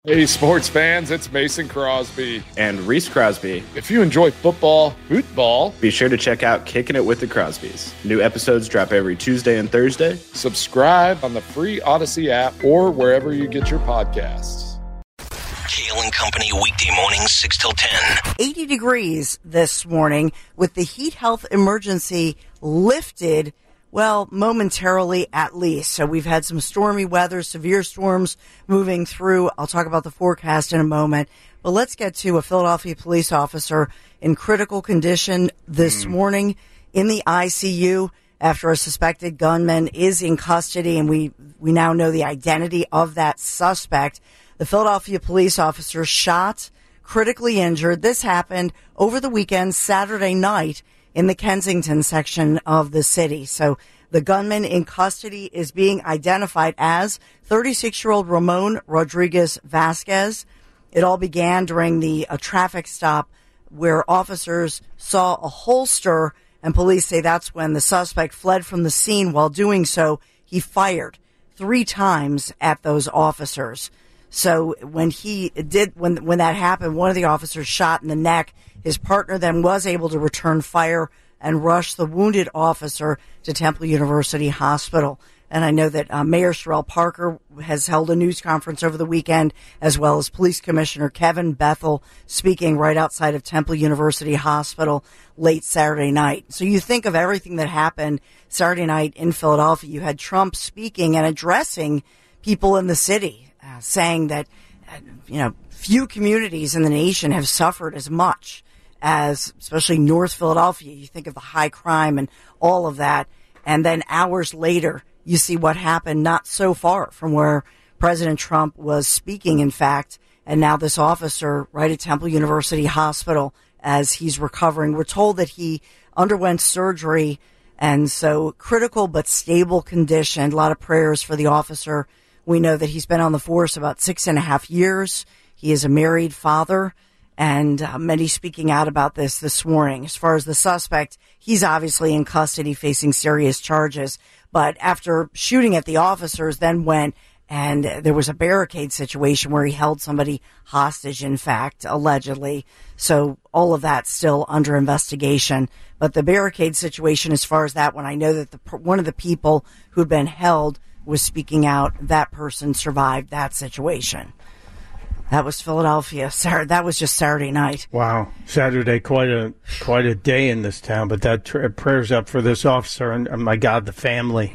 Hey, sports fans, it's Mason Crosby. And Reese Crosby. If you enjoy football, be sure to check out Kicking It with the Crosbys. New episodes drop every Tuesday and Thursday. Subscribe on the free Odyssey app or wherever you get your podcasts. Kale and Company weekday mornings 6 till 10. 80 degrees this morning with the heat health emergency lifted, well, momentarily at least. So we've had some stormy weather, severe storms moving through. I'll talk about the forecast in a moment. But let's get to a Philadelphia police officer in critical condition this morning in the ICU after a suspected gunman is in custody, and we now know the identity of that suspect. The Philadelphia police officer shot, critically injured. This happened over the weekend, Saturday night, in the Kensington section of the city. So the gunman in custody is being identified as 36-year-old Ramon Rodriguez Vasquez. It all began during a traffic stop where officers saw a holster, and police say that's when the suspect fled from the scene. While doing so, he fired 3 times at those officers. So when that happened, one of the officers shot in the neck. His partner then was able to return fire and rush the wounded officer to Temple University Hospital. And I know that Mayor Sherrell Parker has held a news conference over the weekend, as well as Police Commissioner Kevin Bethel speaking right outside of Temple University Hospital late Saturday night. So you think of everything that happened Saturday night in Philadelphia. You had Trump speaking and addressing people in the city, saying that, few communities in the nation have suffered as much as especially North Philadelphia. You think of the high crime and all of that. And then hours later, you see what happened not so far from where President Trump was speaking, in fact. And now this officer right at Temple University Hospital as he's recovering. We're told that he underwent surgery, and so critical but stable condition. A lot of prayers for the officer. We know that he's been on the force about 6.5 years. He is a married father, and many speaking out about this morning. As far as the suspect, he's obviously in custody facing serious charges. But after shooting at the officers, then went and there was a barricade situation where he held somebody hostage, in fact, allegedly. So all of that still under investigation. But the barricade situation, as far as that one, I know that one of the people who'd been held was speaking out. That person survived that situation. That was Philadelphia. That was just Saturday night. Wow. Saturday, quite a day in this town. But that prayers up for this officer and my God, the family.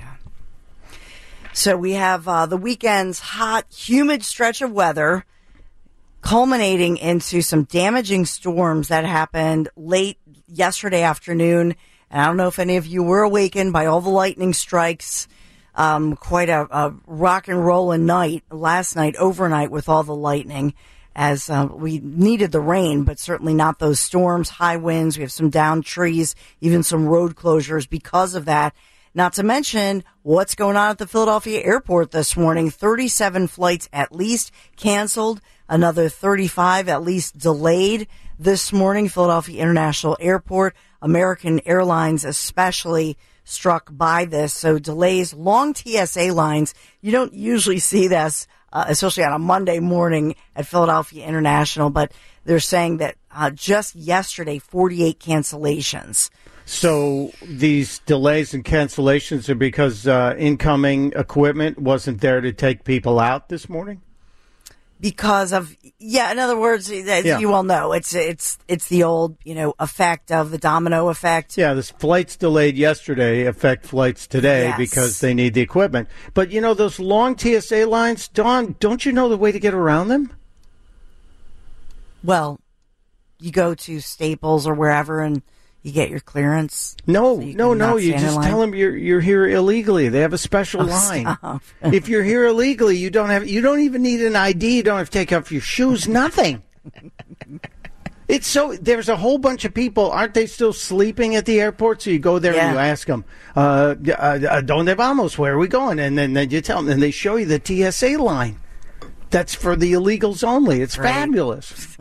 So we have the weekend's hot, humid stretch of weather culminating into some damaging storms that happened late yesterday afternoon. And I don't know if any of you were awakened by all the lightning strikes. Quite a rock and rollin' night last night, overnight, with all the lightning, as we needed the rain, but certainly not those storms, high winds. We have some downed trees, even some road closures because of that. Not to mention what's going on at the Philadelphia airport this morning. 37 flights at least canceled, another 35 at least delayed this morning. Philadelphia International Airport, American Airlines especially struck by this. So delays, long TSA lines. You don't usually see this, especially on a Monday morning at Philadelphia International, but they're saying that just yesterday, 48 cancellations. So these delays and cancellations are because incoming equipment wasn't there to take people out this morning? Because of, in other words, as you all know, it's the old, effect of the domino effect. Yeah, the flights delayed yesterday affect flights today because they need the equipment. But, those long TSA lines, Dawn, don't you know the way to get around them? Well, you go to Staples or wherever and you get your clearance. No. You just tell them you're here illegally. They have a special line. If you're here illegally, you don't even need an ID. You don't have to take off your shoes. Nothing. It's so there's a whole bunch of people. Aren't they still sleeping at the airport? So you go there and you ask them, "Donde vamos? Where are we going?" And then you tell them, and they show you the TSA line. That's for the illegals only. It's fabulous.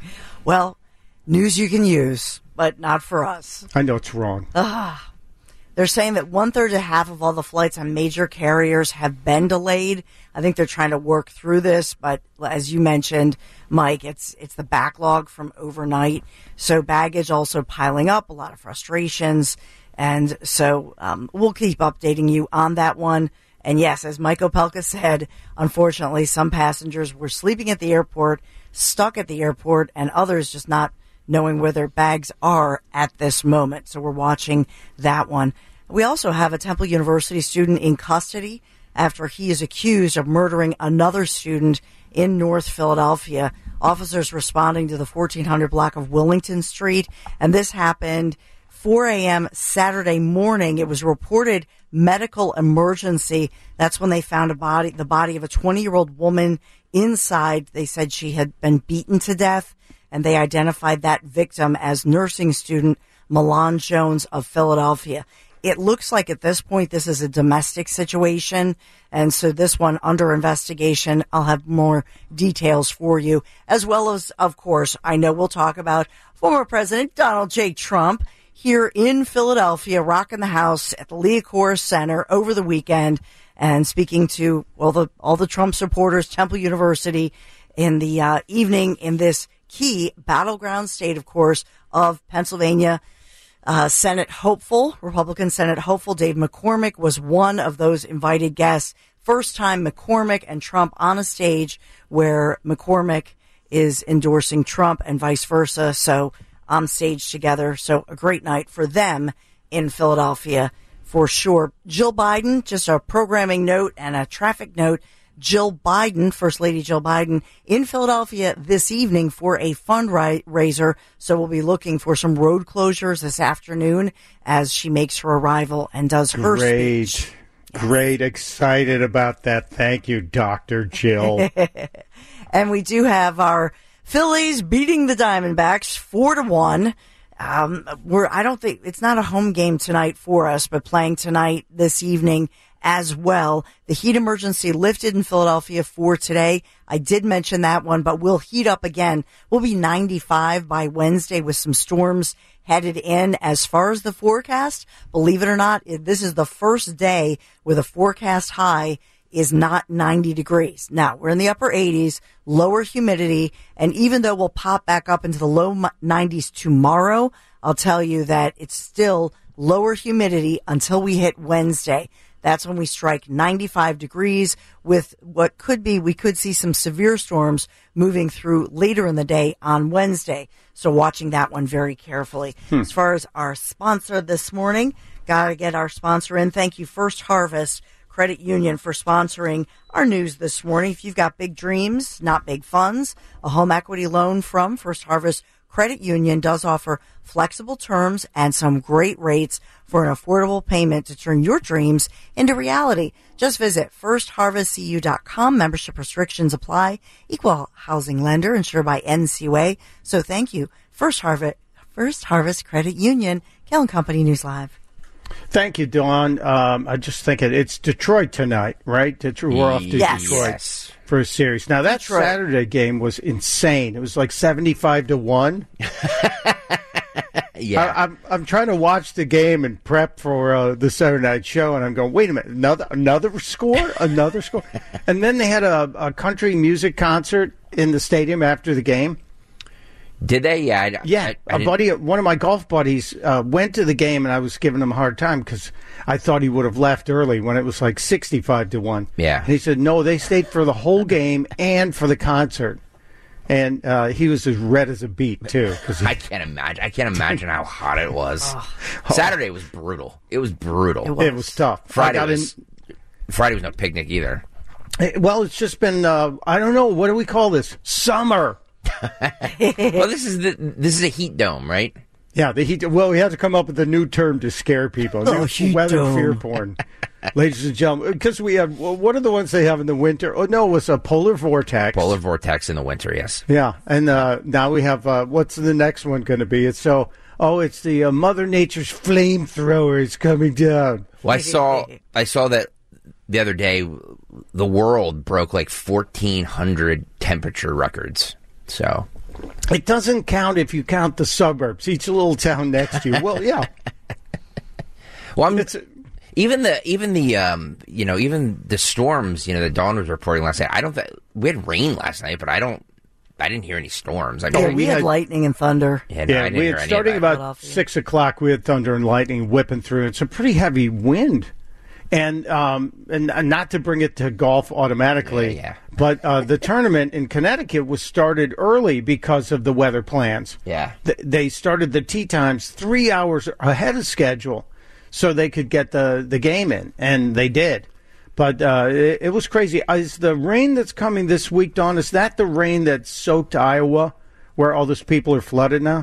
Well, news you can use, but not for us. I know it's wrong. They're saying that 1/3 to half of all the flights on major carriers have been delayed. I think they're trying to work through this, but as you mentioned, Mike, it's the backlog from overnight. So baggage also piling up, a lot of frustrations. And so we'll keep updating you on that one. And yes, as Mike Opelka said, unfortunately, some passengers were sleeping at the airport, stuck at the airport, and others just not knowing where their bags are at this moment. So we're watching that one. We also have a Temple University student in custody after he is accused of murdering another student in North Philadelphia. Officers responding to the 1400 block of Willington Street, and this happened 4 a.m. Saturday morning. It was reported medical emergency. That's when they found the body of a 20-year-old woman inside. They said she had been beaten to death, and they identified that victim as nursing student Milan Jones of Philadelphia. It looks like at this point this is a domestic situation, and so this one under investigation. I'll have more details for you, as well as, of course, I know we'll talk about former President Donald J. Trump here in Philadelphia, rocking the house at the Liacouras Center over the weekend, and speaking to all the Trump supporters, Temple University, in the evening in this key battleground state, of course, of Pennsylvania. Senate hopeful, Republican Senate hopeful Dave McCormick was one of those invited guests. First time McCormick and Trump on a stage where McCormick is endorsing Trump and vice versa. So on stage together. So a great night for them in Philadelphia for sure. Jill Biden, just a programming note and a traffic note. Jill Biden, First Lady Jill Biden, in Philadelphia this evening for a fundraiser. So we'll be looking for some road closures this afternoon as she makes her arrival and does her speech. Great. Excited about that. Thank you, Dr. Jill. And we do have our Phillies beating the Diamondbacks 4-1. I don't think it's not a home game tonight for us, but playing tonight this evening as well. The heat emergency lifted in Philadelphia for today. I did mention that one, but we'll heat up again. We'll be 95 by Wednesday with some storms headed in. As far as the forecast, believe it or not, this is the first day where the forecast high is not 90 degrees. Now, we're in the upper 80s, lower humidity, and even though we'll pop back up into the low 90s tomorrow, I'll tell you that it's still lower humidity until we hit Wednesday. That's when we strike 95 degrees with what could be, we could see some severe storms moving through later in the day on Wednesday. So watching that one very carefully. As far as our sponsor this morning, got to get our sponsor in. Thank you, First Harvest Credit Union, for sponsoring our news this morning. If you've got big dreams, not big funds, a home equity loan from First Harvest Credit Union does offer flexible terms and some great rates for an affordable payment to turn your dreams into reality. Just visit firstharvestcu.com. Membership restrictions apply. Equal housing lender insured by NCUA. So thank you, First Harvest Credit Union. Kell & Company News Live. Thank you, Dawn. I just think it's Detroit tonight, right? We're off to Detroit for a series. Now, that Saturday game was insane. It was like 75-1. Yeah. I'm trying to watch the game and prep for the Saturday night show, and I'm going, wait a minute, another score? Another score? And then they had a country music concert in the stadium after the game. Did they? Yeah. One of my golf buddies went to the game, and I was giving him a hard time because I thought he would have left early when it was like 65-1. Yeah. And he said, no, they stayed for the whole game and for the concert. And he was as red as a beet, too. I can't imagine how hot it was. Saturday was brutal. It was brutal. It was tough. Friday was no picnic either. Well, it's just been, I don't know, what do we call this? Summer. Well, this is a heat dome, right? Yeah, the heat. Well, we had to come up with a new term to scare people. Weather fear porn, ladies and gentlemen. Because we have, what are the ones they have in the winter? Oh no, it was a polar vortex. Polar vortex in the winter, yes. Yeah, and now we have what's the next one going to be? It's the Mother Nature's flamethrower is coming down. Well, I saw that the other day. The world broke like 1,400 temperature records. So it doesn't count if you count the suburbs, each little town next to you. Well, yeah. Well, even the storms, that Dawn was reporting last night. We had rain last night, but I didn't hear any storms. I mean, we had lightning and thunder. I didn't we hear had any starting of that. about 6 o'clock. We had thunder and lightning whipping through. It's a pretty heavy wind, and not to bring it to golf automatically, but the tournament in Connecticut was started early because of the weather plans. Yeah, they started the tee times 3 hours ahead of schedule, so they could get the game in, and they did. But it was crazy. Is the rain that's coming this week, Dawn, is that the rain that soaked Iowa, where all those people are flooded now?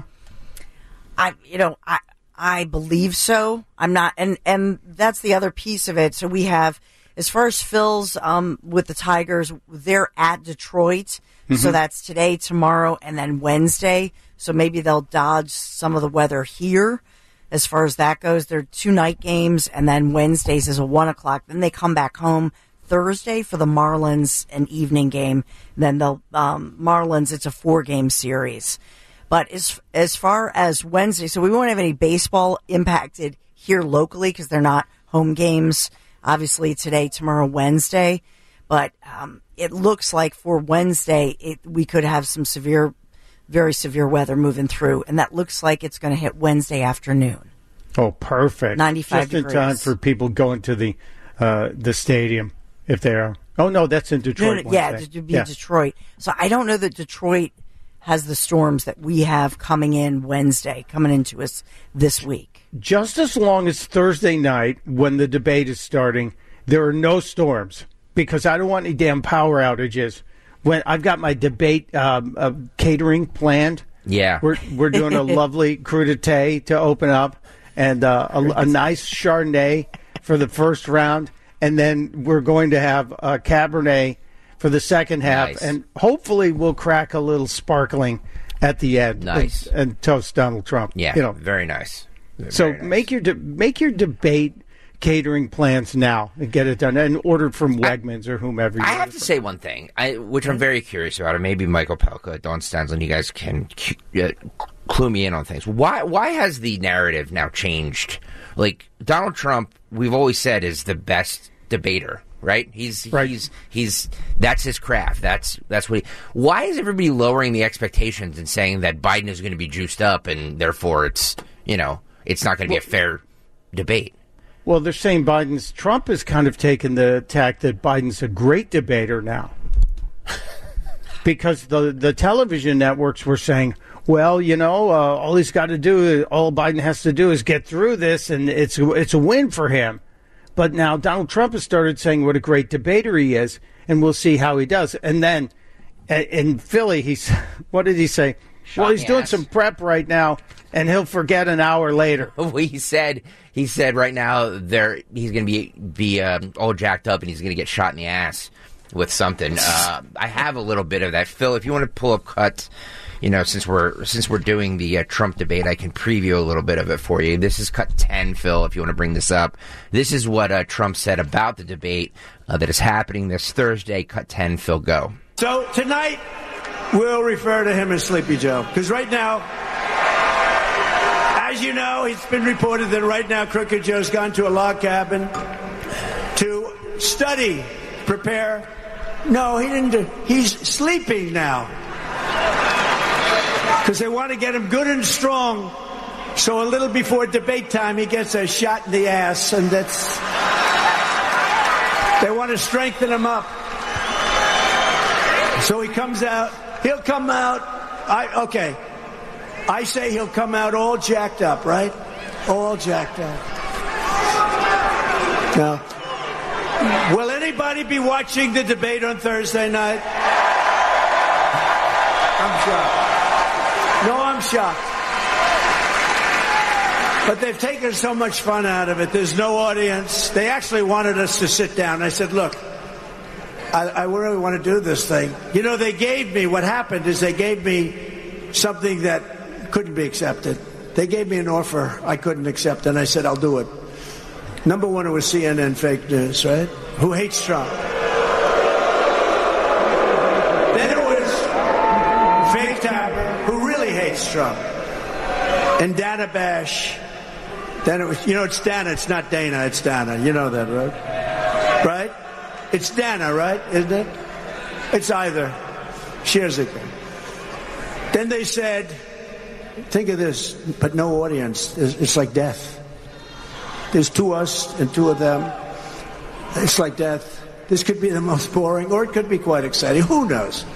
I believe so. I'm not, and that's the other piece of it. So we have, as far as Phil's with the Tigers, they're at Detroit. Mm-hmm. So that's today, tomorrow, and then Wednesday. So maybe they'll dodge some of the weather here. As far as that goes, they're 2 night games, and then Wednesdays is a 1 o'clock. Then they come back home Thursday for the Marlins, an evening game. Then the Marlins, it's a 4-game series. But as far as Wednesday, so we won't have any baseball impacted here locally because they're not home games, obviously today, tomorrow, Wednesday. But it looks like for Wednesday, we could have some very severe weather moving through, and that looks like it's going to hit Wednesday afternoon. Oh, perfect. 95 degrees. Just in time for people going to the stadium if they are. Oh, no, that's in Detroit. To be Detroit. So I don't know that Detroit has the storms that we have coming in Wednesday, coming into us this week. Just as long as Thursday night, when the debate is starting, there are no storms, because I don't want any damn power outages. When I've got my debate catering planned, we're doing a lovely crudité to open up, and a nice Chardonnay for the first round, and then we're going to have a Cabernet for the second half, and hopefully we'll crack a little sparkling at the end. Nice, and toast Donald Trump. Yeah, very nice. Very nice. Make your debate catering plans now and get it done, and order from Wegmans or whomever. I have to say one thing, which I'm very curious about, and maybe Michael Pelka, Dawn Stanzlin, you guys can clue me in on things. Why has the narrative now changed? Like, Donald Trump, we've always said, is the best debater, right? He's that's his craft. That's what why is everybody lowering the expectations and saying that Biden is going to be juiced up and therefore it's not going to be a fair debate? Well, they're saying Trump has kind of taken the tack that Biden's a great debater now. Because the television networks were saying, well, all he's got to do, all Biden has to do is get through this, and it's a win for him. But now Donald Trump has started saying what a great debater he is, and we'll see how he does. And then in Philly, what did he say? Well, he's doing some prep right now, and he'll forget an hour later. Well, he said right now he's going to be all jacked up, and he's going to get shot in the ass with something. I have a little bit of that. Phil, if you want to pull up cuts, since we're doing the Trump debate, I can preview a little bit of it for you. This is cut 10, Phil, if you want to bring this up. This is what Trump said about the debate that is happening this Thursday. Cut 10, Phil, go. So tonight, we'll refer to him as Sleepy Joe, because right now, as you know, it's been reported that right now Crooked Joe's gone to a log cabin to study, prepare. No, he didn't. He's sleeping now. Because they want to get him good and strong, so a little before debate time he gets a shot in the ass, and they want to strengthen him up. So he comes out. He'll come out. I say he'll come out all jacked up, right? All jacked up. Now, will anybody be watching the debate on Thursday night? I'm shocked. No, I'm shocked. But they've taken so much fun out of it. There's no audience. They actually wanted us to sit down. I said, look, I really want to do this thing. They gave me, what happened is they gave me something that couldn't be accepted. They gave me an offer I couldn't accept, and I said, I'll do it. Number one, it was CNN fake news, right? Who hates Trump. Then it was Fake Tapper, who really hates Trump. And Dana Bash, Then it was, it's Dana. It's not Dana. It's Dana. You know that, right? Right? It's Dana, right? Isn't it? It's either. Scherzika. Then they said, think of this, but no audience. It's like death. There's two us and two of them. It's like death. This could be the most boring, or it could be quite exciting. Who knows?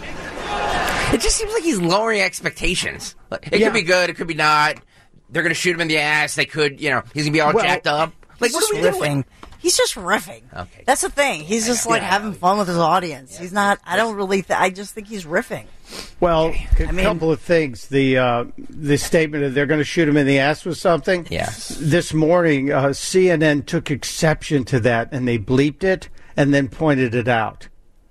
It just seems like he's lowering expectations. It could be good. It could be not. They're going to shoot him in the ass. They could, he's going to be all jacked up. Like, what are we doing? He's just riffing. Okay. That's the thing. He's just having fun with his audience. He's not, I don't really, I just think he's riffing. Well, a couple of things. The statement that they're going to shoot him in the ass was something. Yes. This morning, CNN took exception to that, and they bleeped it and then pointed it out.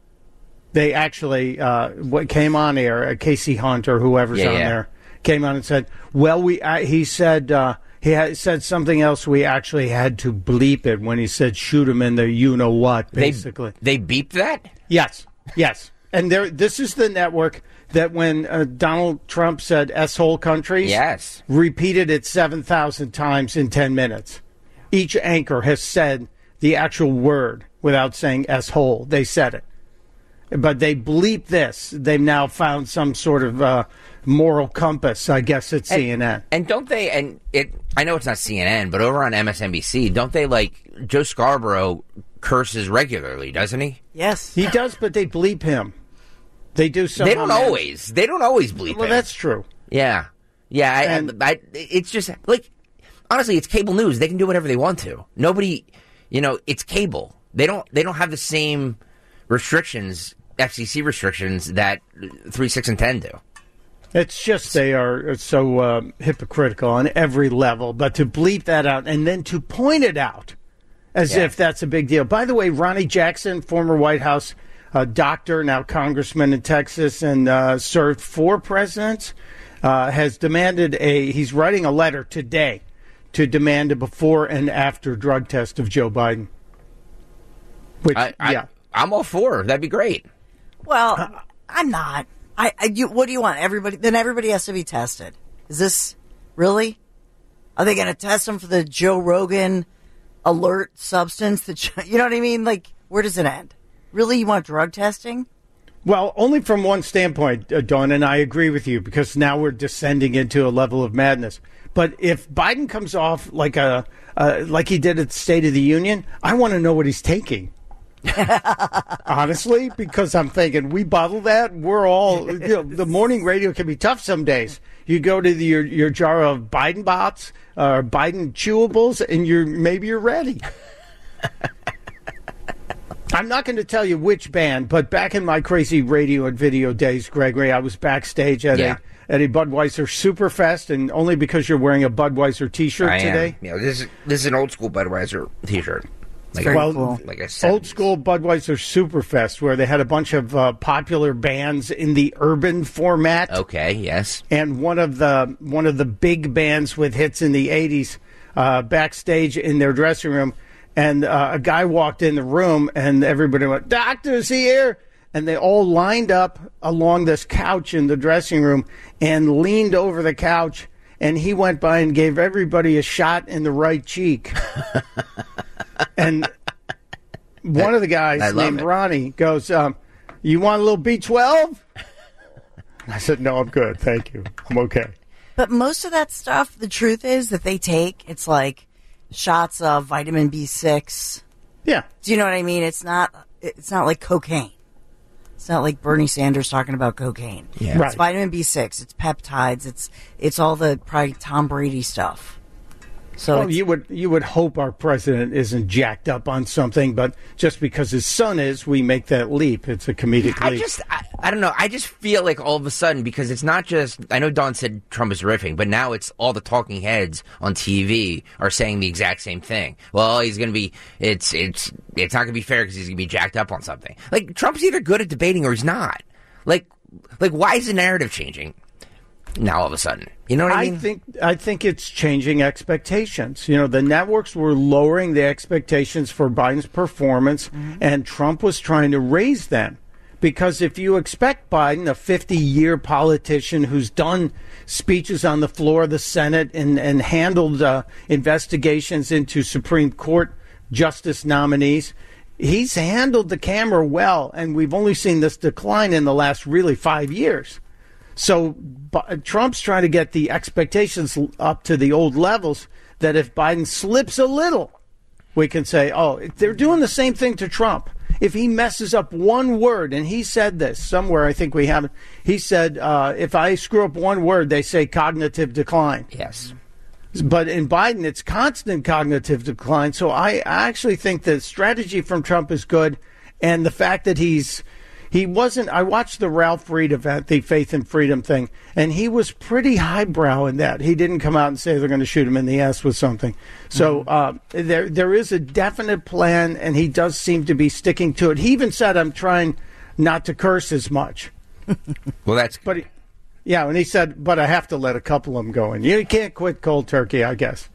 They actually what came on air, Casey Hunt or whoever's on there, came on and said, well, he said he had said something else. We actually had to bleep it when he said shoot him in the you-know-what, basically. They beeped that? Yes. And this is the network that when Donald Trump said S-hole countries, repeated it 7,000 times in 10 minutes. Each anchor has said the actual word without saying S-hole. They said it. But they bleep this. They've now found some sort of moral compass, I guess, at CNN. And don't they, I know it's not CNN, but over on MSNBC, don't they, Joe Scarborough curses regularly, doesn't he? Yes. He does, but they bleep him. They do so. They don't always bleep him. Well, that's true. Yeah. Yeah, it's just, honestly, it's cable news. They can do whatever they want to. Nobody, it's cable. They don't have the same restrictions, FCC restrictions, that 3, 6, and 10 do. It's just they are so hypocritical on every level. But to bleep that out and then to point it out as if that's a big deal. By the way, Ronnie Jackson, former White House doctor, now congressman in Texas, and served 4 presidents, has demanded he's writing a letter today to demand a before and after drug test of Joe Biden. Which, I'm all for. That'd be great. Well, I'm not. What do you want? Everybody has to be tested. Is this really? Are they going to test them for the Joe Rogan alert substance? You know what I mean? Where does it end? Really, you want drug testing? Well, only from one standpoint, Dawn, and I agree with you, because now we're descending into a level of madness. But if Biden comes off like he did at the State of the Union, I want to know what he's taking. Honestly, because I'm thinking we bottle that, we're all the morning radio can be tough some days. You go to your jar of Biden bots or Biden chewables, and you're ready. I'm not going to tell you which band, but back in my crazy radio and video days, Gregory, I was backstage at a Budweiser Superfest, and only because you're wearing a Budweiser T-shirt today. Yeah, this is an old school Budweiser T-shirt. Cool. Like I said, old school Budweiser Superfest, where they had a bunch of popular bands in the urban format. Okay, yes. And one of the big bands with hits in the 80s backstage in their dressing room, and a guy walked in the room, and everybody went, "Doctor's here!" And they all lined up along this couch in the dressing room and leaned over the couch, and he went by and gave everybody a shot in the right cheek. And one of the guys named Ronnie goes, "You want a little B12?" I said, "No, I'm good. Thank you. I'm okay." But most of that stuff, the truth is that they take, it's like shots of vitamin B6. Yeah. Do you know what I mean? It's not like cocaine. It's not like Bernie Sanders talking about cocaine. Yeah. Right. It's vitamin B6. It's peptides. It's all the probably Tom Brady stuff. So you would hope our president isn't jacked up on something, but just because his son is, we make that leap. It's a comedic leap. I don't know. I just feel like all of a sudden, because it's not just, I know Don said Trump is riffing, but now it's all the talking heads on TV are saying the exact same thing. Well, he's going to be, it's not going to be fair because he's going to be jacked up on something. Like, Trump's either good at debating or he's not. Like why is the narrative changing now all of a sudden? You know what I mean? I think it's changing expectations. The networks were lowering the expectations for Biden's performance, and Trump was trying to raise them Because if you expect Biden, a 50-year politician who's done speeches on the floor of the Senate and handled investigations into Supreme Court justice nominees, he's handled the camera well, and we've only seen this decline in the last really 5 years. So Trump's trying to get the expectations up to the old levels that if Biden slips a little, we can say, oh, they're doing the same thing to Trump. If he messes up one word, and he said this somewhere, I think we have it, he said, if I screw up one word, they say cognitive decline. Yes. But in Biden, it's constant cognitive decline. So I actually think the strategy from Trump is good. And the fact that I watched the Ralph Reed event, the Faith and Freedom thing, and he was pretty highbrow in that. He didn't come out and say they're going to shoot him in the ass with something. So there is a definite plan, and he does seem to be sticking to it. He even said, I'm trying not to curse as much. Well, that's good. And he said, but I have to let a couple of them go in. You can't quit cold turkey, I guess.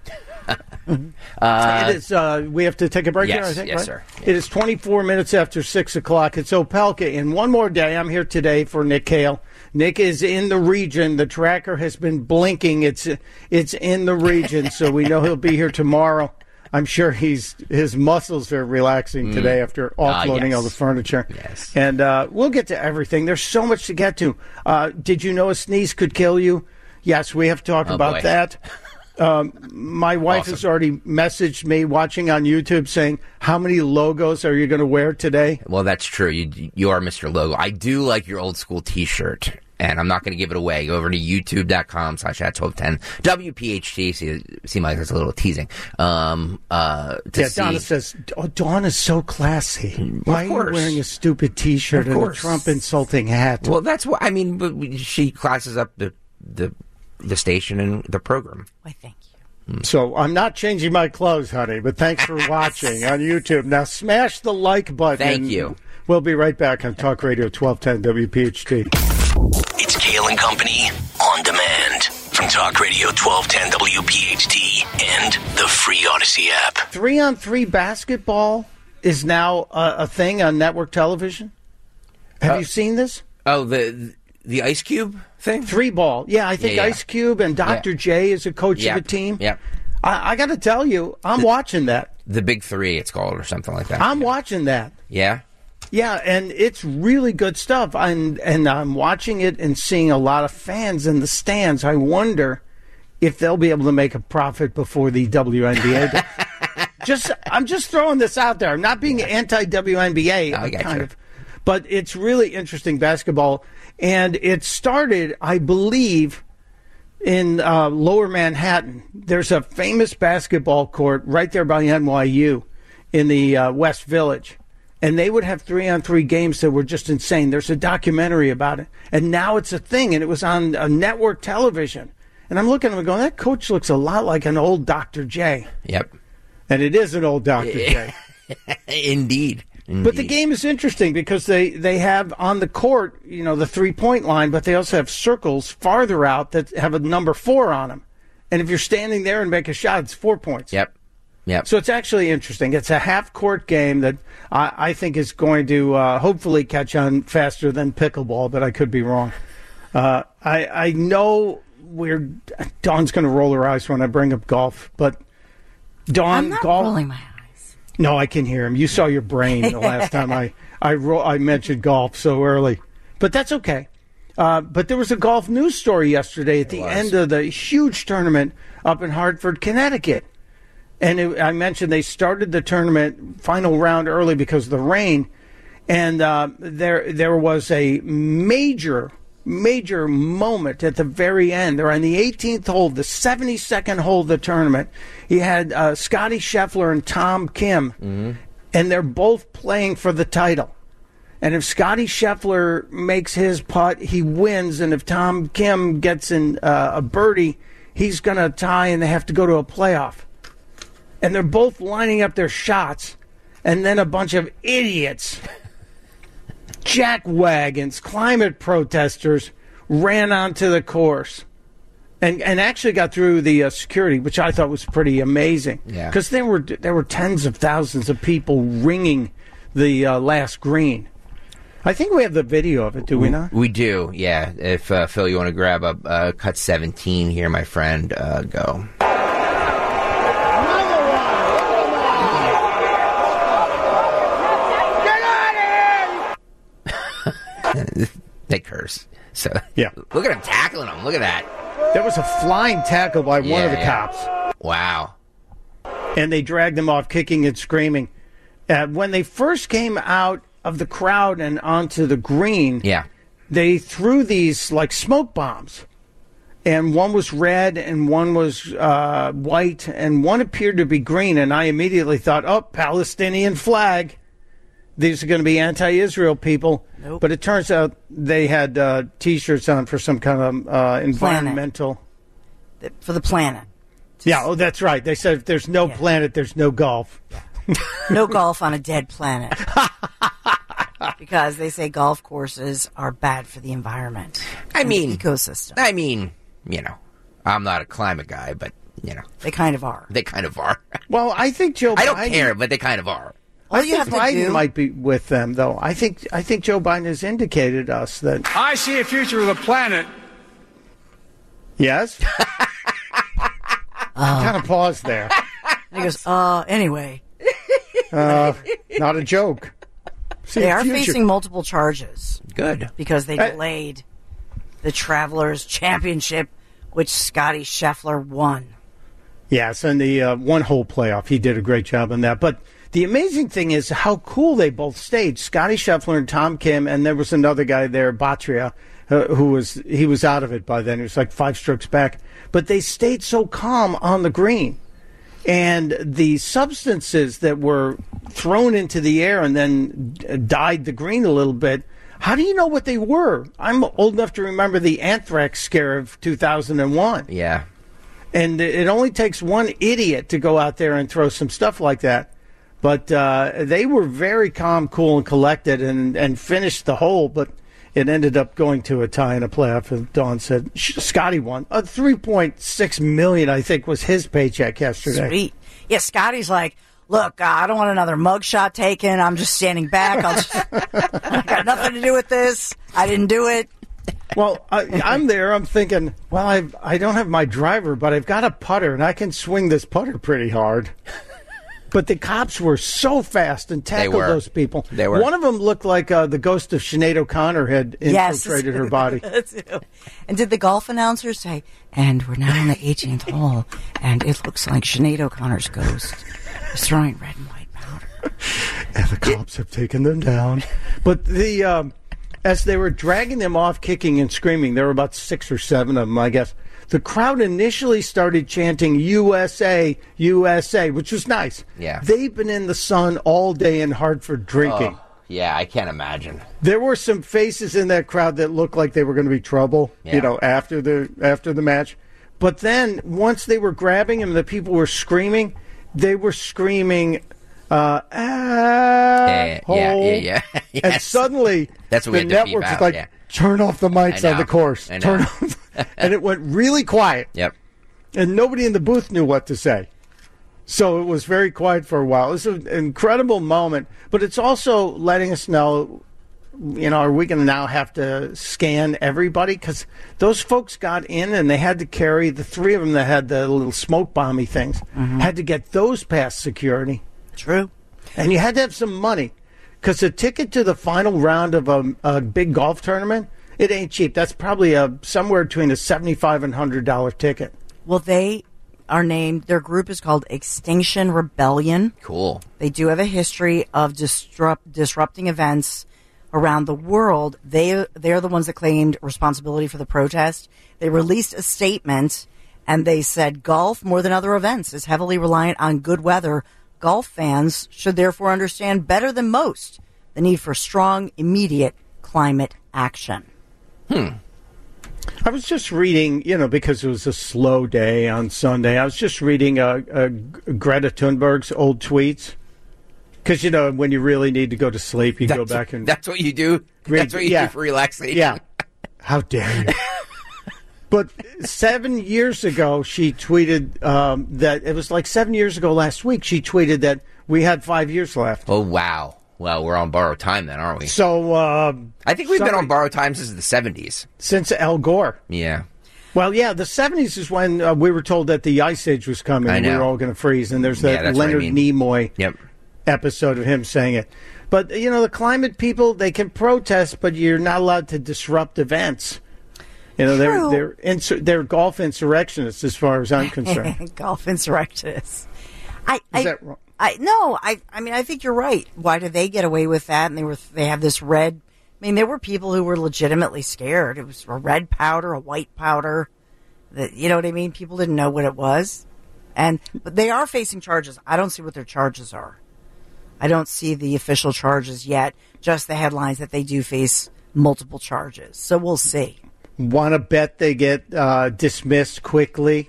It is. We have to take a break here, I think, yes, right? sir. Yes. It is 24 minutes after 6 o'clock. It's Opelka. And one more day, I'm here today for Nick Kale. Nick is in the region. The tracker has been blinking. It's in the region, so we know he'll be here tomorrow. I'm sure his muscles are relaxing today after offloading all the furniture. Yes. And we'll get to everything. There's so much to get to. Did you know a sneeze could kill you? Yes, we have to talk about that. My wife has already messaged me watching on YouTube saying, how many logos are you going to wear today? Well, that's true. You are Mr. Logo. I do like your old school T-shirt, and I'm not going to give it away. Go over to youtube.com/@1210 WPHT. See, Mike, that's a little teasing. Donna says, Dawn is so classy. Why are you wearing a stupid T-shirt and a Trump insulting hat? Well, that's what I mean. But she classes up the station and the program. Why, thank you. So I'm not changing my clothes, honey, but thanks for watching on YouTube. Now smash the like button. Thank you. We'll be right back on Talk Radio 1210 WPHT. It's Kale and Company on demand from Talk Radio 1210 WPHT and the free Odyssey app. 3-on-3 basketball is now a thing on network television. Have you seen this? Oh, the Ice Cube thing? 3-ball. Yeah, I think Ice Cube and Dr. J is a coach of a team. Yeah. I got to tell you, I'm watching that. The Big Three, it's called, or something like that. I'm watching that. Yeah? Yeah, and it's really good stuff. And I'm watching it and seeing a lot of fans in the stands. I wonder if they'll be able to make a profit before the WNBA. I'm just throwing this out there. I'm not being anti-WNBA. I got you. But it's really interesting basketball. And it started, I believe, in Lower Manhattan. There's a famous basketball court right there by NYU in the West Village. And they would have 3-on-3 games that were just insane. There's a documentary about it. And now it's a thing, and it was on a network television. And I'm looking at him and going, that coach looks a lot like an old Dr. J. Yep. And it is an old Dr. J. Indeed. But the game is interesting because they have on the court, the 3-point line, but they also have circles farther out that have a number 4 on them. And if you're standing there and make a shot, it's 4 points. Yep. So it's actually interesting. It's a half-court game that I think is going to hopefully catch on faster than pickleball, but I could be wrong. I know Dawn's going to roll her eyes when I bring up golf, but Dawn, I'm not golf. rolling my eyes. No, I can hear him. You saw your brain the last time I mentioned golf so early, but that's okay. But there was a golf news story yesterday at the end of the huge tournament up in Hartford, Connecticut. And I mentioned they started the tournament final round early because of the rain. And there was a major moment at the very end. They're on the 18th hole, the 72nd hole of the tournament. He had Scottie Scheffler and Tom Kim, and they're both playing for the title. And if Scottie Scheffler makes his putt, he wins. And if Tom Kim gets in a birdie, he's going to tie, and they have to go to a playoff. And they're both lining up their shots, and then a bunch of idiots, jackwagons, climate protesters ran onto the course and actually got through the security, which I thought was pretty amazing. Yeah. Because there were tens of thousands of people ringing the last green. I think we have the video of it, do we not? We do, yeah. If, Phil, you want to grab up cut 17 here, my friend, go. They curse. So yeah, look at him tackling him. Look at that. That was a flying tackle by one of the cops. Wow. And they dragged him off, kicking and screaming. When they first came out of the crowd and onto the green, they threw these like smoke bombs. And one was red and one was white and one appeared to be green. And I immediately thought, oh, Palestinian flag. These are going to be anti-Israel people. Nope. But it turns out they had T-shirts on for some kind of environmental. For the planet. Yeah, oh, that's right. They said if there's no planet, there's no golf. No golf on a dead planet. Because they say golf courses are bad for the environment. I mean, the ecosystem. I mean, you know, I'm not a climate guy, but, you know. They kind of are. They kind of are. Well, I think Joe Biden... I don't care, but they kind of are. All you have to Biden do might be with them, though. I think Joe Biden has indicated us that... I see a future of the planet. Yes? Kind of paused there. And he goes, anyway. Not a joke. They are facing multiple charges. Good. Because they delayed the Travelers Championship, which Scotty Scheffler won. Yes, and the one-hole playoff. He did a great job on that. But the amazing thing is how cool they both stayed. Scotty Scheffler and Tom Kim, and there was another guy there, Batria, who was out of it by then. He was like 5 strokes back. But they stayed so calm on the green. And the substances that were thrown into the air and then dyed the green a little bit, how do you know what they were? I'm old enough to remember the anthrax scare of 2001. Yeah. And it only takes one idiot to go out there and throw some stuff like that. But they were very calm, cool, and collected and finished the hole. But it ended up going to a tie in a playoff, as Dawn said. Scotty won. $3.6 million, I think, was his paycheck yesterday. Sweet. Yeah, Scotty's like, look, I don't want another mugshot taken. I'm just standing back. I got nothing to do with this. I didn't do it. Well, I'm there. I'm thinking, well, I don't have my driver, but I've got a putter, and I can swing this putter pretty hard. But the cops were so fast and tackled those people. They were. One of them looked like the ghost of Sinead O'Connor had infiltrated her body. And did the golf announcer say, and we're now on the 18th hole, and it looks like Sinead O'Connor's ghost is throwing red and white powder. And the cops have taken them down. But as they were dragging them off, kicking and screaming, there were about 6 or 7 of them, I guess. The crowd initially started chanting USA, USA, which was nice. Yeah. They've been in the sun all day in Hartford drinking. Oh, yeah, I can't imagine. There were some faces in that crowd that looked like they were going to be trouble, after the match. But then once they were grabbing him, the people were screaming. They were screaming, Yeah. Yes. And suddenly that's what the network was like, turn off the mics on the course. Turn off. And it went really quiet. Yep. And nobody in the booth knew what to say. So it was very quiet for a while. It was an incredible moment. But it's also letting us know, are we going to now have to scan everybody? Because those folks got in and they had to carry, the 3 of them that had the little smoke bomby things, had to get those past security. True. And you had to have some money. Because a ticket to the final round of a big golf tournament, it ain't cheap. That's probably somewhere between a $75 and $100 ticket. Well, they are named, their group is called Extinction Rebellion. Cool. They do have a history of disrupting events around the world. They're the ones that claimed responsibility for the protest. They released a statement, and they said golf, more than other events, is heavily reliant on good weather. Golf fans should therefore understand better than most the need for strong, immediate climate action. I was just reading, because it was a slow day on Sunday, I was just reading Greta Thunberg's old tweets. Because, when you really need to go to sleep, you go back and... That's what you do? That's what you do for relaxation? Yeah. How dare you? But 7 years ago, she tweeted that, it was like 7 years ago last week, she tweeted that we had 5 years left. Oh, wow. Well, we're on borrowed time then, aren't we? So I think we've been on borrowed time since the 70s. Since Al Gore. Yeah. Well, yeah, the 70s is when we were told that the Ice Age was coming and we were all going to freeze. And there's that Leonard Nimoy episode of him saying it. But, the climate people, they can protest, but you're not allowed to disrupt events. They're golf insurrectionists as far as I'm concerned. Golf insurrectionists. Is that wrong? I think you're right. Why did they get away with that? And they have this red. I mean, there were people who were legitimately scared. It was a red powder, a white powder. You know what I mean? People didn't know what it was, but they are facing charges. I don't see what their charges are. I don't see the official charges yet. Just the headlines that they do face multiple charges. So we'll see. Want to bet they get dismissed quickly?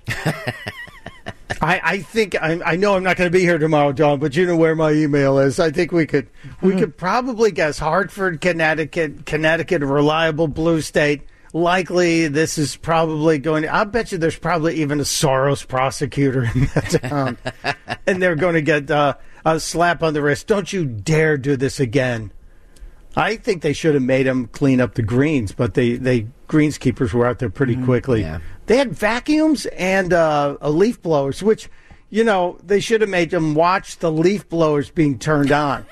I think I know I'm not going to be here tomorrow, John, but you know where my email is. I think we could probably guess Hartford, Connecticut, a reliable blue state. Likely, this is probably going. I'll bet you there's probably even a Soros prosecutor in that town, and they're going to get a slap on the wrist. Don't you dare do this again. I think they should have made them clean up the greens, but they greenskeepers were out there pretty quickly. Yeah. They had vacuums and leaf blowers, which, they should have made them watch the leaf blowers being turned on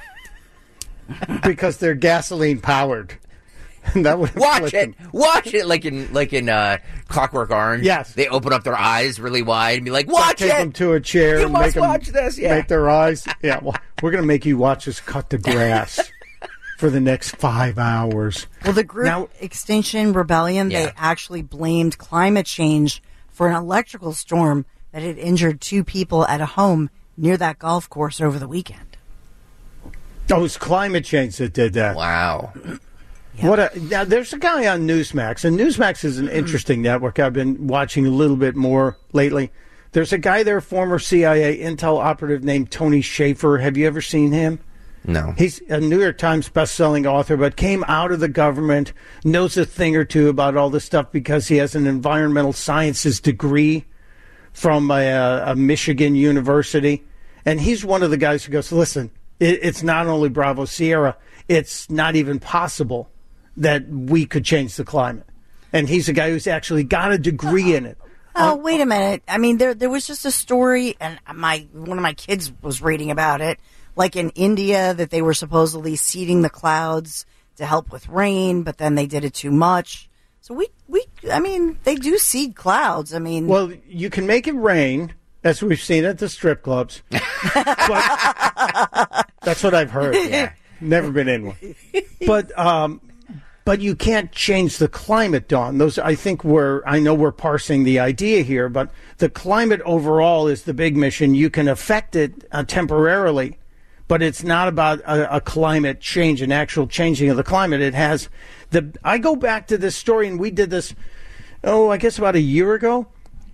because they're gasoline powered. That would watch it like in Clockwork Orange. Yes, they open up their eyes really wide and be like, "Watch it." Take them to a chair. You must watch this. Yeah, make their eyes. Yeah, well, we're gonna make you watch us cut the grass for the next 5 hours. Well, the group Extinction Rebellion, they actually blamed climate change for an electrical storm that had injured 2 people at a home near that golf course over the weekend. Oh, it was climate change that did that. Wow. Yeah. Now, there's a guy on Newsmax, and Newsmax is an interesting network. I've been watching a little bit more lately. There's a guy there, former CIA intel operative named Tony Shaffer. Have you ever seen him? No. He's a New York Times best-selling author, but came out of the government, knows a thing or two about all this stuff because he has an environmental sciences degree from a Michigan university. And he's one of the guys who goes, listen, it's not only Bravo Sierra, it's not even possible that we could change the climate. And he's a guy who's actually got a degree in it. Oh, wait a minute. I mean, there was just a story, and one of my kids was reading about it, like in India, that they were supposedly seeding the clouds to help with rain, but then they did it too much. So they do seed clouds. I mean, well, you can make it rain, as we've seen at the strip clubs. But that's what I've heard. Yeah. Never been in one. But you can't change the climate, Dawn. I know we're parsing the idea here, but the climate overall is the big mission. You can affect it temporarily, but it's not about a climate change, an actual changing of the climate. I go back to this story, and we did this, I guess about a year ago.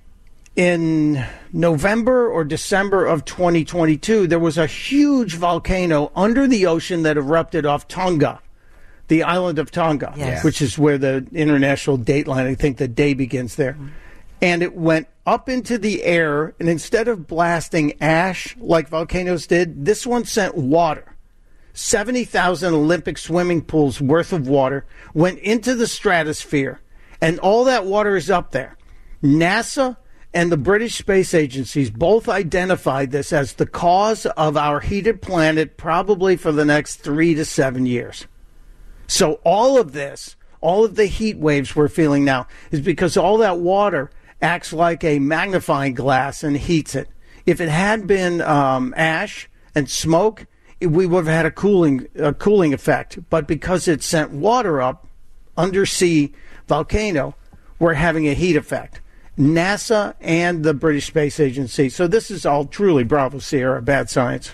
In November or December of 2022, there was a huge volcano under the ocean that erupted off Tonga, the island of Tonga, which is where the international date line, I think the day begins there. Mm-hmm. And it went up into the air, and instead of blasting ash like volcanoes did, this one sent water. 70,000 Olympic swimming pools worth of water went into the stratosphere, and all that water is up there. NASA and the British Space Agencies both identified this as the cause of our heated planet probably for the next 3 to 7 years. So all of this, all of the heat waves we're feeling now is because all that water acts like a magnifying glass and heats it. If it had been ash and smoke, we would have had a cooling effect. But because it sent water up, undersea volcano, we're having a heat effect. NASA and the British Space Agency. So this is all truly Bravo Sierra bad science.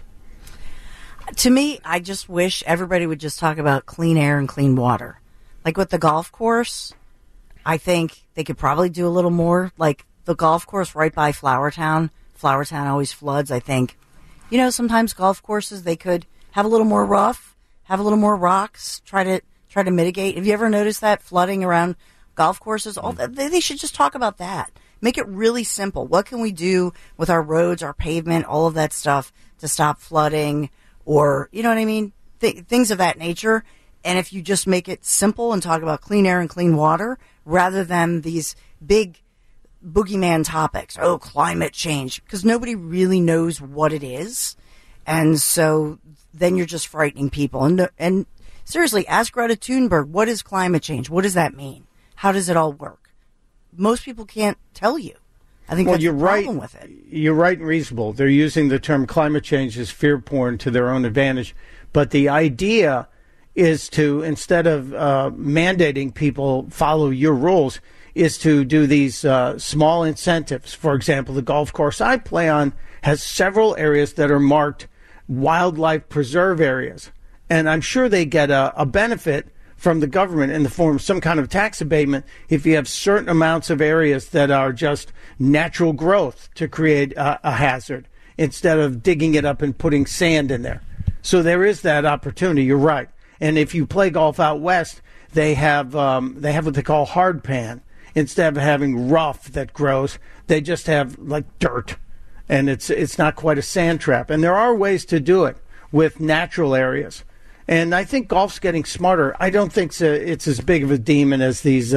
To me, I just wish everybody would just talk about clean air and clean water. Like with the golf course, I think they could probably do a little more. Like the golf course right by Flowertown. Flowertown always floods, I think. Sometimes golf courses, they could have a little more rough, have a little more rocks, try to mitigate. Have you ever noticed that flooding around golf courses? They should just talk about that. Make it really simple. What can we do with our roads, our pavement, all of that stuff to stop flooding? Or, you know what I mean? things of that nature. And if you just make it simple and talk about clean air and clean water, rather than these big boogeyman topics, climate change, because nobody really knows what it is. And so then you're just frightening people. And seriously, ask Greta Thunberg, what is climate change? What does that mean? How does it all work? Most people can't tell you. I think that's the problem with it. You're right and reasonable. They're using the term climate change as fear porn to their own advantage. But the idea is to, instead of mandating people follow your rules, is to do these small incentives. For example, the golf course I play on has several areas that are marked wildlife preserve areas. And I'm sure they get a benefit from the government in the form of some kind of tax abatement if you have certain amounts of areas that are just natural growth to create a hazard instead of digging it up and putting sand in there. So there is that opportunity. You're right. And if you play golf out west, they have what they call hard pan. Instead of having rough that grows, they just have like dirt, and it's not quite a sand trap. And there are ways to do it with natural areas. And I think golf's getting smarter. I don't think it's as big of a demon as these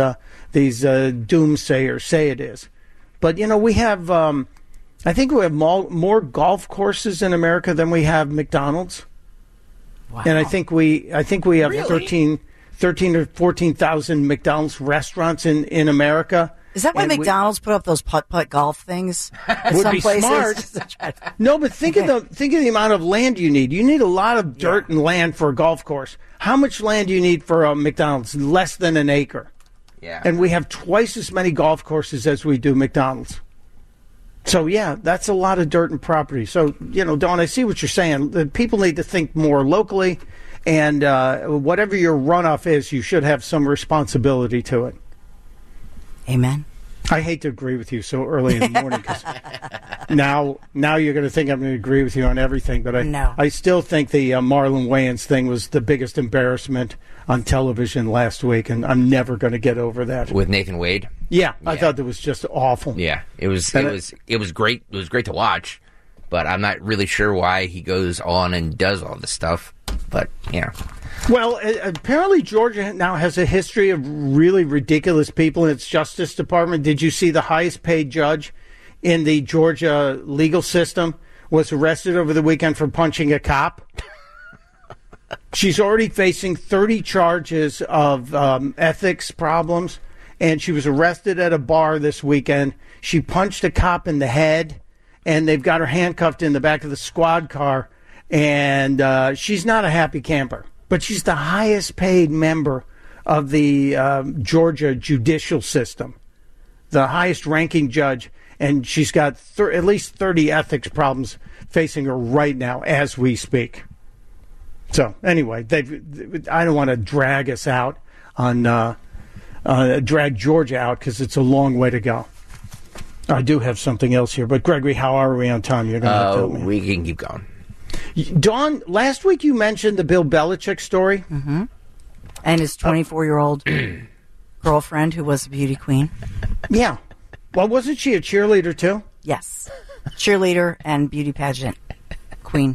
doomsayers say it is. But, we have, I think we have more golf courses in America than we have McDonald's. Wow. And I think we have really? 13 or 14,000 McDonald's restaurants in America. Is that why McDonald's put up those putt-putt golf things? Would be smart. No, but think of the amount of land you need. You need a lot of dirt and land for a golf course. How much land do you need for a McDonald's? Less than an acre. Yeah. And we have twice as many golf courses as we do McDonald's. So, yeah, that's a lot of dirt and property. So, Dawn, I see what you're saying. People need to think more locally, and whatever your runoff is, you should have some responsibility to it. Amen. I hate to agree with you so early in the morning because now you're going to think I'm going to agree with you on everything. But I still think the Marlon Wayans thing was the biggest embarrassment on television last week, and I'm never going to get over that. With Nathan Wade? Yeah, I thought that was just awful. Yeah, it was great. It was great to watch, but I'm not really sure why he goes on and does all this stuff. But Well, apparently Georgia now has a history of really ridiculous people in its Justice Department. Did you see the highest paid judge in the Georgia legal system was arrested over the weekend for punching a cop? She's already facing 30 charges of ethics problems, and she was arrested at a bar this weekend. She punched a cop in the head, and they've got her handcuffed in the back of the squad car, and she's not a happy camper. But she's the highest paid member of the Georgia judicial system, the highest ranking judge, and she's got at least 30 ethics problems facing her right now as we speak. So anyway, I don't want to drag us out on drag Georgia out because it's a long way to go. I do have something else here, but Gregory, how are we on time? You're going to tell me. We can keep going. Dawn, last week you mentioned the Bill Belichick story. Mm-hmm. And his 24-year-old girlfriend who was a beauty queen. Yeah. Well, wasn't she a cheerleader too? Yes. Cheerleader and beauty pageant queen.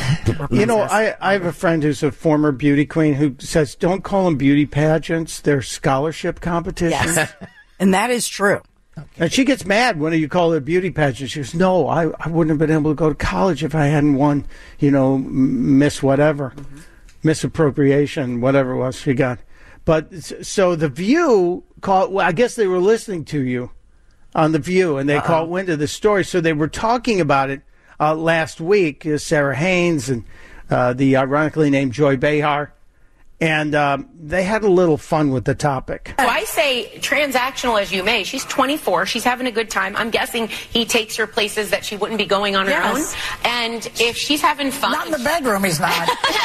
I have a friend who's a former beauty queen who says, don't call them beauty pageants. They're scholarship competitions. Yes. And that is true. Okay. And she gets mad when you call it a beauty pageant. She goes, no, I wouldn't have been able to go to college if I hadn't won, Miss whatever, misappropriation, whatever it was she got. But so The View I guess they were listening to you on The View, and they caught wind of the story. So they were talking about it last week, Sarah Haynes and the ironically named Joy Behar. And they had a little fun with the topic. So I say transactional as you may. She's 24. She's having a good time. I'm guessing he takes her places that she wouldn't be going on her own. And if she's having fun... Not in the bedroom, he's not.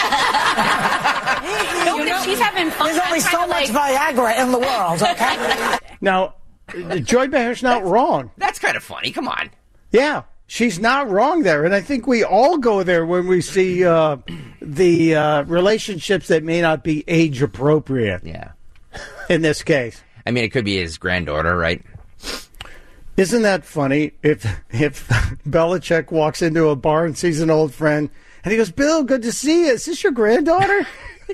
If she's having fun... There's only so much Viagra in the world, okay? Now, Joy Behar's not wrong. That's kind of funny. Come on. Yeah. She's not wrong there, and I think we all go there when we see the relationships that may not be age appropriate. Yeah. In this case, I mean, it could be his granddaughter, right? Isn't that funny? If Belichick walks into a bar and sees an old friend And he goes, Bill, good to see you. Is this your granddaughter?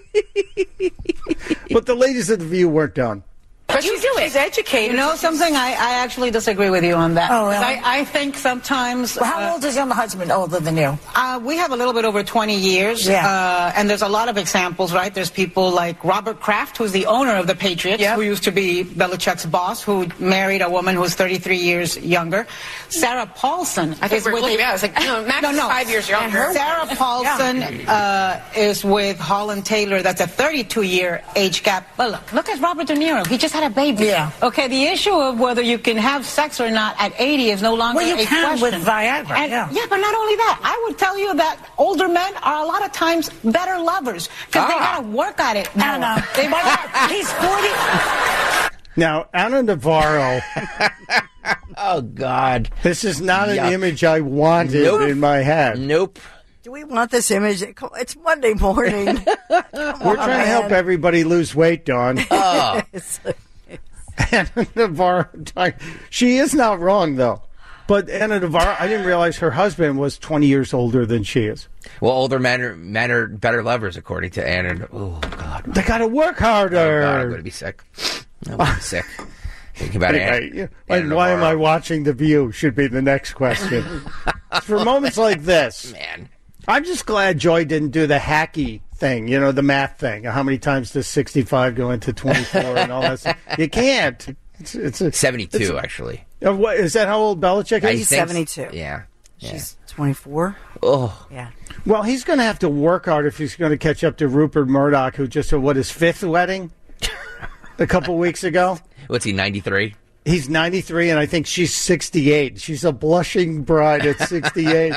But the ladies at The View weren't done. But you do it. She's educated. You know something? I actually disagree with you on that. Oh, really? I think sometimes... Well, how old is your husband older than you? We have a little bit over 20 years. Yeah. And there's a lot of examples, right? There's people like Robert Kraft, who's the owner of the Patriots, who used to be Belichick's boss, who married a woman who's 33 years younger. Sarah Paulson. I think we're looking at it. It's like, Max is 5 years younger. Sarah Paulson is with Holland Taylor. That's a 32-year age gap. But look at Robert De Niro. He just had a baby. Yeah. Okay, the issue of whether you can have sex or not at 80 is no longer a question. Well, you can with Viagra, and, but not only that. I would tell you that older men are a lot of times better lovers because they got to work at it more. He's 40. Now, Ana Navarro. Oh, God. This is not an image I wanted in my head. Nope. Do we want this image? It's Monday morning. We're trying to help everybody lose weight, Dawn. Oh. Ana Navarro, she is not wrong, though. But Ana Navarro, I didn't realize her husband was 20 years older than she is. Well, older men are better lovers, according to Ana. Oh, God. They got to work harder. Oh, God, I'm going to be sick. I'm going to be sick. Think about it. And why am I watching The View should be the next question. For moments like this. Man. I'm just glad Joy didn't do the hacky thing, the math thing. How many times does 65 go into 24 and all that stuff? You can't. It's 72, actually. What, is that how old Belichick is? He's 72. Yeah. She's 24. Oh. Yeah. Well, he's going to have to work hard if he's going to catch up to Rupert Murdoch, who just had, his fifth wedding a couple weeks ago? What's he, 93? He's 93, and I think she's 68. She's a blushing bride at 68.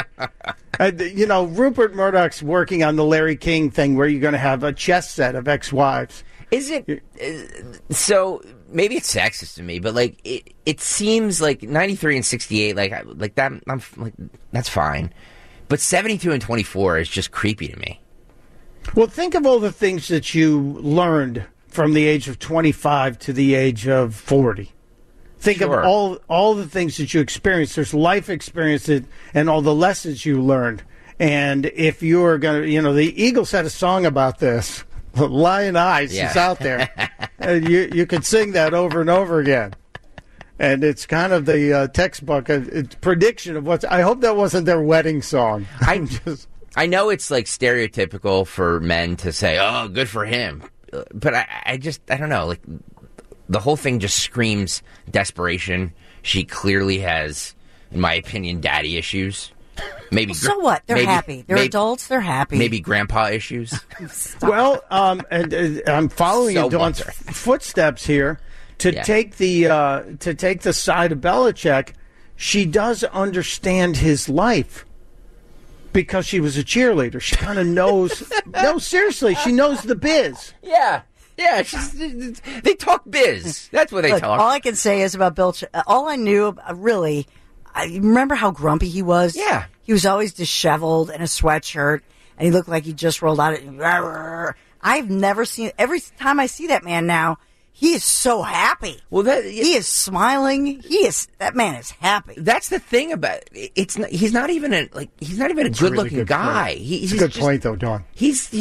Rupert Murdoch's working on the Larry King thing where you're going to have a chess set of ex-wives. Is it... so, maybe it's sexist to me, but, it seems like 93 and 68, like that, that's fine. But 72 and 24 is just creepy to me. Well, think of all the things that you learned from the age of 25 to the age of 40. Think of all the things that you experienced. There's life experience and all the lessons you learned. And if you're going to, the Eagles had a song about this. Lion Eyes is out there. And you could sing that over and over again. And it's kind of the textbook prediction of what's... I hope that wasn't their wedding song. I know it's stereotypical for men to say, oh, good for him. But I don't know, the whole thing just screams desperation. She clearly has, in my opinion, daddy issues. Maybe. So what? They're happy. They're adults. They're happy. Maybe grandpa issues. Well, and I'm following in Dawn's footsteps here to take the side of Belichick. She does understand his life because she was a cheerleader. She kind of knows. No, seriously, she knows the biz. Yeah. Yeah, they talk biz. That's what they talk. All I can say is about Bill. All I knew, really, I remember how grumpy he was. Yeah, he was always disheveled in a sweatshirt, and he looked like he just rolled out. I've never seen. Every time I see that man now, he is so happy. Well, he is smiling. That man is happy. That's the thing about it. He's not even a good-looking really guy. He's a good point, though, Dawn. He's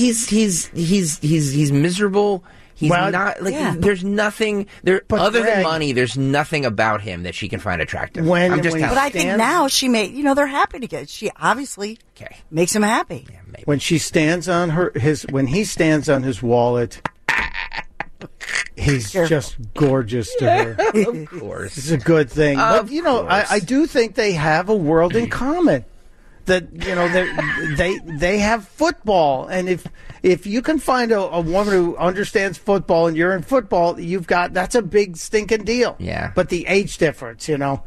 miserable. He's not There's nothing there other than money. There's nothing about him that she can find attractive. But I think now she may. They're happy together. She obviously makes him happy. Yeah, maybe. When she stands on when he stands on his wallet, he's just gorgeous to her. Of course, it's a good thing. But I do think they have a world in common. That they have football, and if you can find a woman who understands football and you're in football, that's a big stinking deal. Yeah. But the age difference,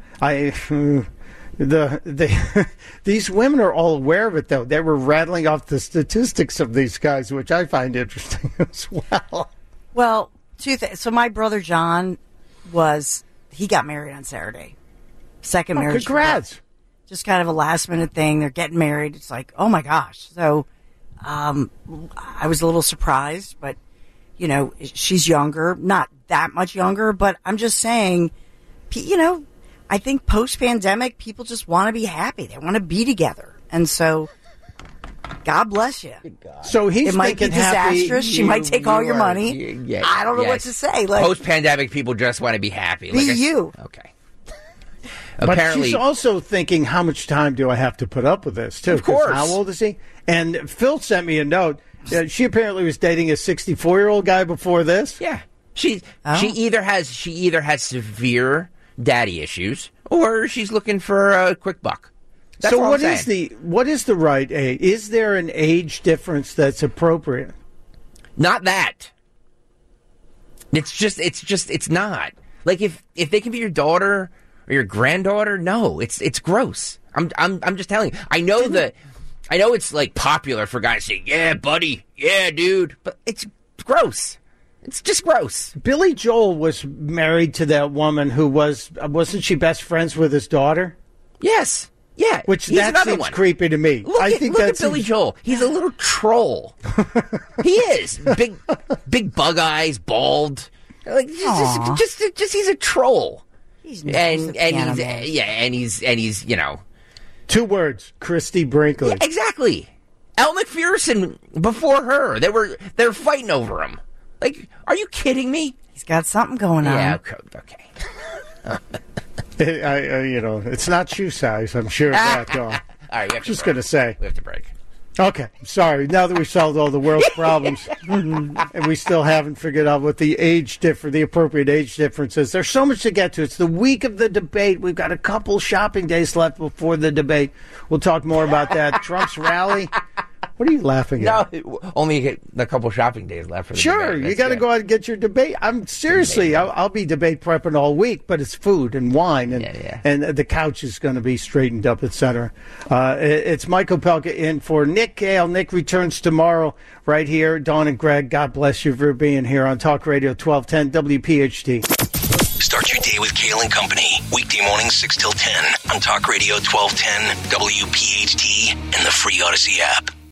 these women are all aware of it, though. They were rattling off the statistics of these guys, which I find interesting as well. Well, two things. So my brother John he got married on Saturday. Second marriage. Congrats. Just kind of a last minute thing. They're getting married. It's like, oh my gosh. So I was a little surprised, but she's younger, not that much younger, but I'm just saying, I think post pandemic people just want to be happy. They want to be together. And so God bless you. So he's it might be disastrous. She might take all your money. Yeah, I don't know what to say. Like, post-pandemic, people just want to be happy. Be you. Okay. But Apparently, she's also thinking, how much time do I have to put up with this, too? Of course. How old is he? And Phil sent me a note. She apparently was dating a 64-year-old guy before this. Yeah. She either has severe daddy issues or she's looking for a quick buck. That's so all what I'm is saying. what is the right age? Is there an age difference that's appropriate? Not that. It's not. Like if they can be your daughter or your granddaughter, no, it's gross. I'm just telling you. I know it's like popular for guys saying, "Yeah, buddy, yeah, dude," but it's gross. It's just gross. Billy Joel was married to that woman who wasn't she best friends with his daughter? Yes. Yeah. Which that seems creepy to me. Look at Billy Joel. He's a little troll. He is. Big bug eyes, bald. Like just he's a troll. He's he's you know. 2 words, Christy Brinkley. Yeah, exactly. Elle Macpherson before her. They're fighting over him. Like, are you kidding me? He's got something going on. Yeah, okay. It's not shoe size, I'm sure of that. All right, we have just going to say. We have to break. Okay, sorry. Now that we've solved all the world's problems, and we still haven't figured out what the appropriate age difference is. There's so much to get to. It's the week of the debate. We've got a couple shopping days left before the debate. We'll talk more about that. Trump's rally. What are you laughing at? No, only a couple shopping days left for the debate. You got to go out and get your debate. I'll be debate prepping all week, but it's food and wine, and the couch is going to be straightened up, etc. It's Mike Opelka in for Nick Gale. Nick returns tomorrow right here. Dawn and Greg, God bless you for being here on Talk Radio 1210 WPHT. Start your day with Kale and Company. Weekday mornings 6 till 10 on Talk Radio 1210 WPHT and the free Odyssey app.